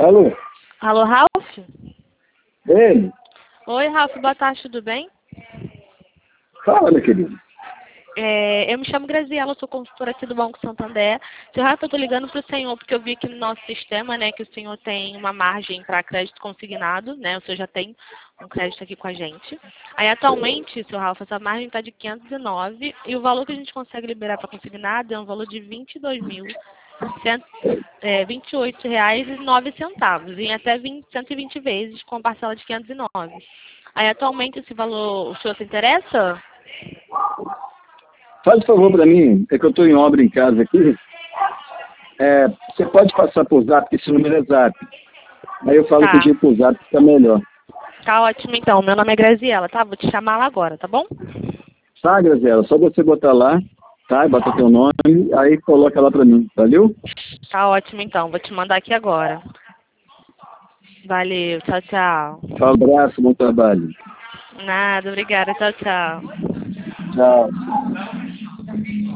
Alô? Alô, Ralph? Ele? Oi, Ralph, boa tarde, tudo bem? Fala, meu querido. Eu me chamo Graziela, sou consultora aqui do Banco Santander. Seu Ralph, eu estou ligando para o senhor porque eu vi aqui no nosso sistema, né, que o senhor tem uma margem para crédito consignado, né, o senhor já tem um crédito aqui com a gente. Aí, atualmente, seu Ralph, essa margem está de 509 e o valor que a gente consegue liberar para consignado é um valor de R$ 22.128,09 em até 120 vezes com a parcela de 509. Aí, atualmente, esse valor, o senhor se interessa? Faz um favor para mim, é que eu estou em obra em casa aqui. Você pode passar por zap, porque esse número é zap. Aí eu falo Tá. contigo por zap, fica melhor. Tá ótimo, então. Meu nome é Graziela, tá? Vou te chamar lá agora, tá bom? Tá, Graziela? Só você botar lá, tá? Bota teu nome, aí coloca lá para mim, valeu? Tá ótimo, então. Vou te mandar aqui agora. Valeu. Tchau, tchau. Um abraço, bom trabalho. Nada, obrigada. Tchau, tchau. Tchau.